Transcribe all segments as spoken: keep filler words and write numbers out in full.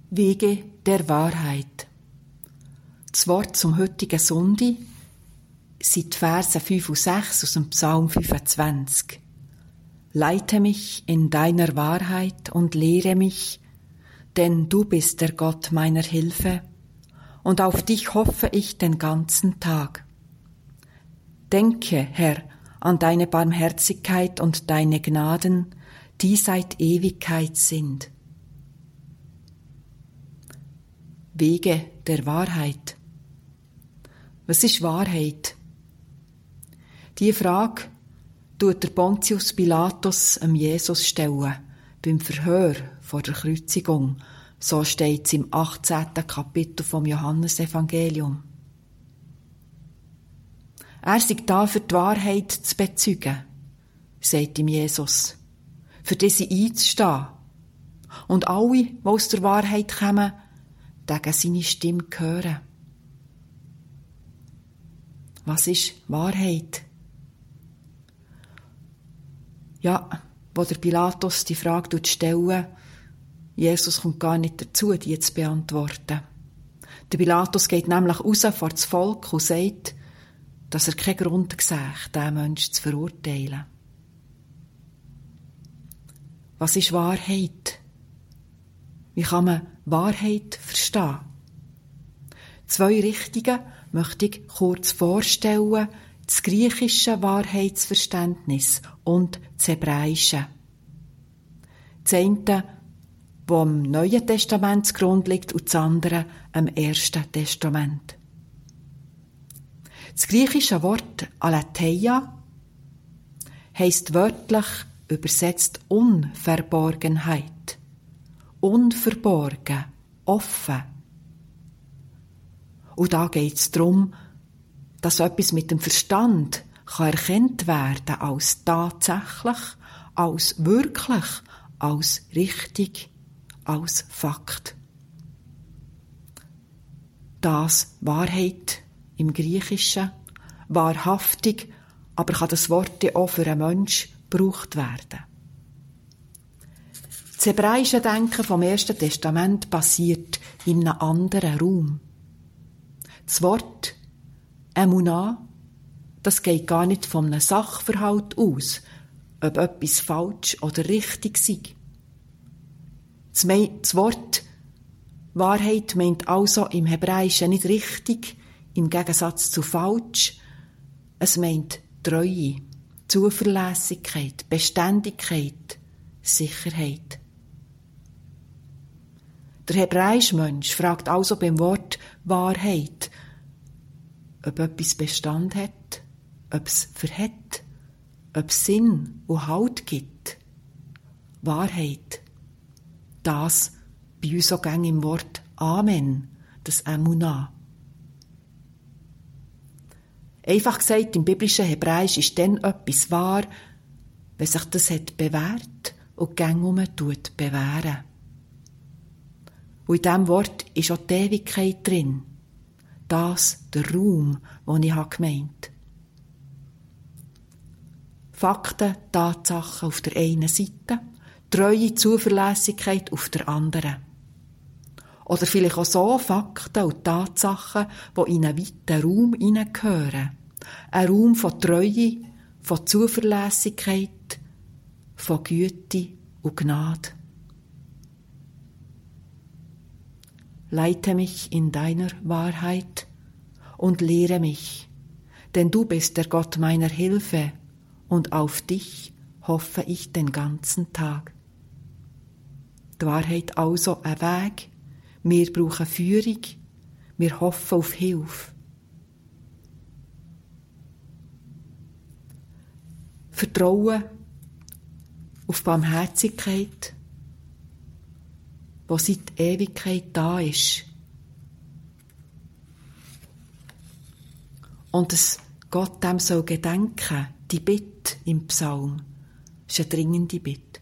Wege der Wahrheit. Das Wort zum heutigen Sonntag sind die Verse fünf und sechs aus dem Psalm fünfundzwanzig. Leite mich in deiner Wahrheit und lehre mich, denn du bist der Gott meiner Hilfe, und auf dich hoffe ich den ganzen Tag. Denke, Herr, an deine Barmherzigkeit und deine Gnaden, die seit Ewigkeit sind. Wege der Wahrheit. Was ist Wahrheit? Diese Frage tut der Pontius Pilatus dem Jesus stellen, beim Verhör vor der Kreuzigung. So steht es im achtzehnten Kapitel vom Johannesevangelium. Er sei da, für die Wahrheit zu bezeugen, sagt ihm Jesus, für diese einzustehen. Und alle, die aus der Wahrheit kommen, gegen seine Stimme hören. Was ist Wahrheit? Ja, wo der Pilatus die Frage stellt, Jesus kommt gar nicht dazu, die zu beantworten. Der Pilatus geht nämlich raus vor das Volk und sagt, dass er keinen Grund sieht, diesen Menschen zu verurteilen. Was ist Wahrheit? Wie kann man Wahrheit verstehen? Zwei Richtungen möchte ich kurz vorstellen: das griechische Wahrheitsverständnis und das hebräische. Das eine, das am Neuen Testament zugrunde liegt, und das andere am Ersten Testament. Das griechische Wort Aletheia heisst wörtlich übersetzt Unverborgenheit. Unverborgen, offen. Und da geht es darum, dass etwas mit dem Verstand kann erkannt werden als tatsächlich, als wirklich, als richtig, als Fakt. Das Wahrheit im Griechischen, wahrhaftig, aber kann das Wort auch für einen Menschen gebraucht werden. Das hebräische Denken vom Ersten Testament basiert in einem anderen Raum. Das Wort Emunah, das geht gar nicht von einem Sachverhalt aus, ob etwas falsch oder richtig sei. Das, Me- das Wort Wahrheit meint also im Hebräischen nicht richtig, im Gegensatz zu falsch. Es meint Treue, Zuverlässigkeit, Beständigkeit, Sicherheit. Der hebräische Mensch fragt also beim Wort Wahrheit, ob etwas Bestand hat, ob es verhält, ob es Sinn und Halt gibt. Wahrheit. Das bei uns auch gäng im Wort Amen, das Emunah. Einfach gesagt, im biblischen Hebräisch ist dann etwas wahr, wenn sich das hat bewährt und gäng um tut bewähren. Und in diesem Wort ist auch die Ewigkeit drin. Das, der Raum, den ich gemeint habe. Fakten, Tatsachen auf der einen Seite, treue Zuverlässigkeit auf der anderen. Oder vielleicht auch so Fakten und Tatsachen, die in einen weiten Raum hineingehören. Ein Raum von Treue, von Zuverlässigkeit, von Güte und Gnade. Leite mich in deiner Wahrheit und lehre mich, denn du bist der Gott meiner Hilfe, und auf dich hoffe ich den ganzen Tag. Die Wahrheit also ein Weg, wir brauchen Führung, wir hoffen auf Hilfe. Vertrauen auf Barmherzigkeit, wo seit Ewigkeit da ist. Und dass Gott dem soll gedenken, die Bitte im Psalm, ist eine dringende Bitte.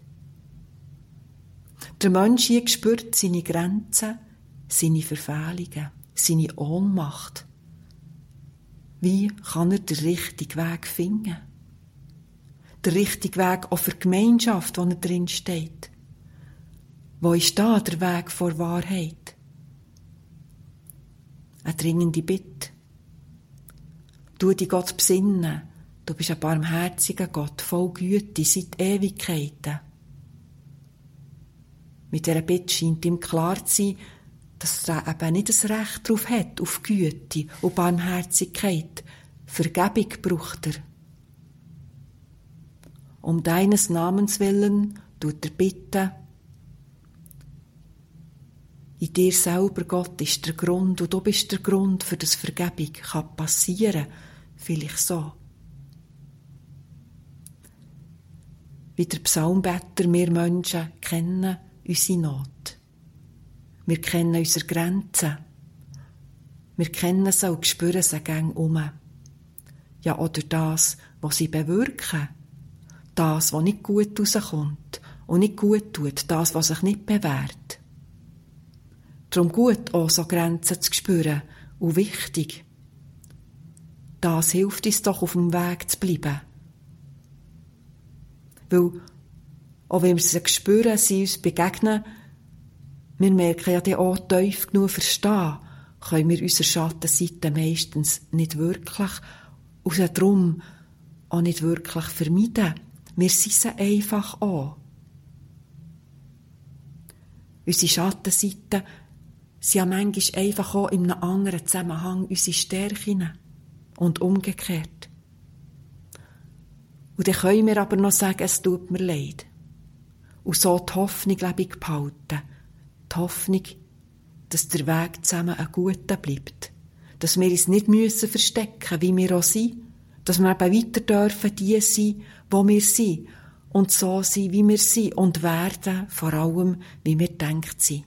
Der Mensch hier spürt seine Grenzen, seine Verfehlungen, seine Ohnmacht. Wie kann er den richtigen Weg finden? Der richtige Weg auch für die Gemeinschaft, wo er drin steht. Wo ist da der Weg vor Wahrheit? Eine dringende Bitte. Du dich Gott besinnen. Du bist ein barmherziger Gott, voll Güte, seit Ewigkeiten. Mit dieser Bitte scheint ihm klar zu sein, dass er eben nicht das Recht darauf hat, auf Güte und Barmherzigkeit. Vergebung braucht er. Um deines Namens willen tut er bitten. In dir selber, Gott, ist der Grund und du bist der Grund, für das Vergebung kann passieren. Vielleicht so. Wie der Psalmbeter, wir Menschen kennen unsere Not. Wir kennen unsere Grenzen. Wir kennen sie und spüren sie gäng um. Ja, oder das, was sie bewirken. Das, was nicht gut rauskommt und nicht gut tut. Das, was sich nicht bewährt. Darum gut, auch so Grenzen zu spüren und wichtig. Das hilft uns doch, auf dem Weg zu bleiben. Weil, auch wenn wir sie spüren, sie uns begegnen, wir merken ja dann auch tief genug verstehen, können wir unsere Schattenseite meistens nicht wirklich und darum auch nicht wirklich vermeiden. Wir sind sie einfach an. Unsere Schattenseiten sind ja manchmal einfach auch in einem anderen Zusammenhang unsere Stärken und umgekehrt. Und dann können wir aber noch sagen, es tut mir leid. Und so die Hoffnung lebendig behalten. Die Hoffnung, dass der Weg zusammen ein guter bleibt. Dass wir uns nicht müssen verstecken, wie wir auch sind. Dass wir eben weiter dürfen, die sein, wo wir sind. Und so sein, wie wir sind. Und werden, vor allem, wie wir denkt sind.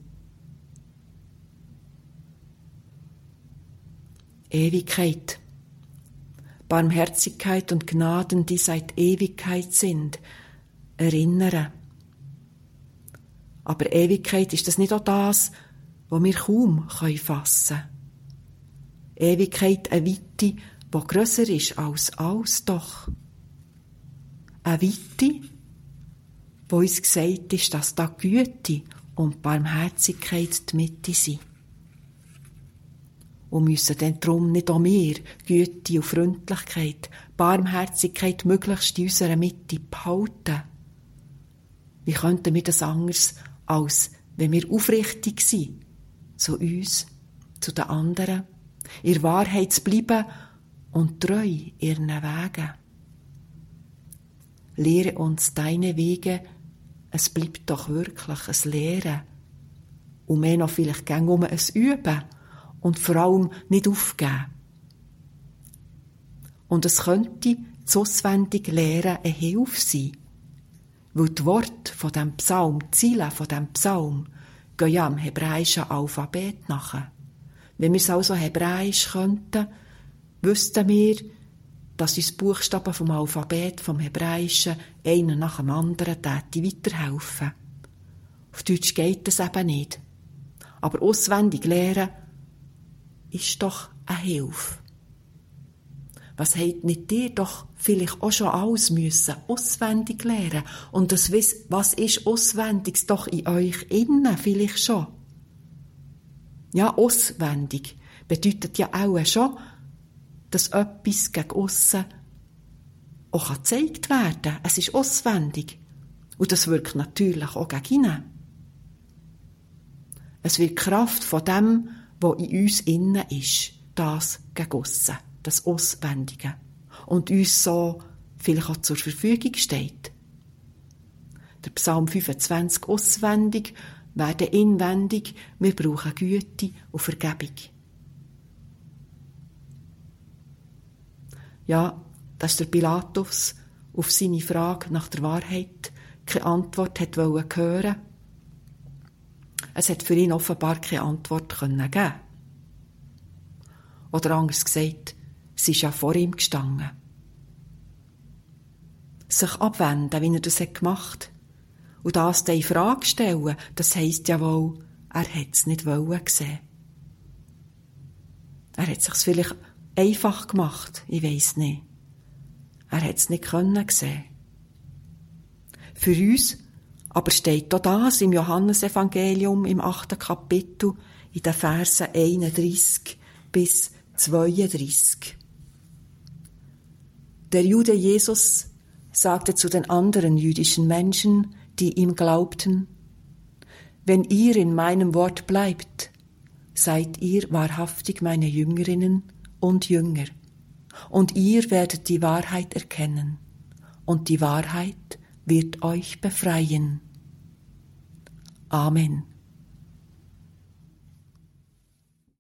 Ewigkeit. Barmherzigkeit und Gnaden, die seit Ewigkeit sind, erinnern. Aber Ewigkeit, ist das nicht auch das, was wir kaum fassen können? Ewigkeit, eine Weite, die grösser ist als alles doch. Eine Weite, wo uns gesagt ist, dass da Güte und Barmherzigkeit die Mitte sind. Und müssen dann darum nicht auch wir Güte und Freundlichkeit, Barmherzigkeit möglichst in unserer Mitte behalten. Wie könnten wir das anders, als wenn wir aufrichtig sind, zu uns, zu den anderen, in Wahrheit zu bleiben und treu ihren Wegen. Lehre uns deine Wege, es bleibt doch wirklich ein Lehren. Und mehr noch vielleicht gern um ein Üben. Und vor allem nicht aufgeben. Und es könnte das auswendige Lehren eine Hilfe sein. Weil die Worte von diesem Psalm, die Ziele von diesem Psalm, gehen ja am hebräischen Alphabet nach. Wenn wir es also hebräisch könnten, wüssten wir, dass uns Buchstaben vom Alphabet, vom Hebräischen, einen nach dem anderen täte weiterhelfen. Auf Deutsch geht es eben nicht. Aber auswendig lehren ist doch eine Hilfe. Was habt nicht ihr doch vielleicht auch schon alles müssen auswendig lernen? Und das wisst, was ist Auswendiges doch in euch innen vielleicht schon? Ja, auswendig bedeutet ja auch schon, dass etwas gegen aussen auch gezeigt werden kann. Es ist auswendig. Und das wirkt natürlich auch gegen innen. Es wird Kraft von dem, was in uns innen ist, das gegen aussen, das Auswendige. Und uns so vielleicht auch zur Verfügung steht. Der Psalm fünfundzwanzig auswendig, werden inwendig, wir brauchen Güte und Vergebung. Ja, dass der Pilatus auf seine Frage nach der Wahrheit keine Antwort hat wollen hören. Es hat für ihn offenbar keine Antwort können geben. Oder anders gesagt, sie ist ja vor ihm gestanden. Sich abwenden, wie er das hat gemacht. Und das dann in Frage stellen, das heisst ja wohl, er hat es nicht wollen sehen. Er hat es sich vielleicht einfach gemacht, ich weiss nicht. Er hat es nicht können sehen. Für uns Aber steht auch das im Johannesevangelium im achten Kapitel in den Versen einunddreissig bis zweiunddreissig. Der Jude Jesus sagte zu den anderen jüdischen Menschen, die ihm glaubten: Wenn ihr in meinem Wort bleibt, seid ihr wahrhaftig meine Jüngerinnen und Jünger, und ihr werdet die Wahrheit erkennen, und die Wahrheit wird euch befreien. Amen.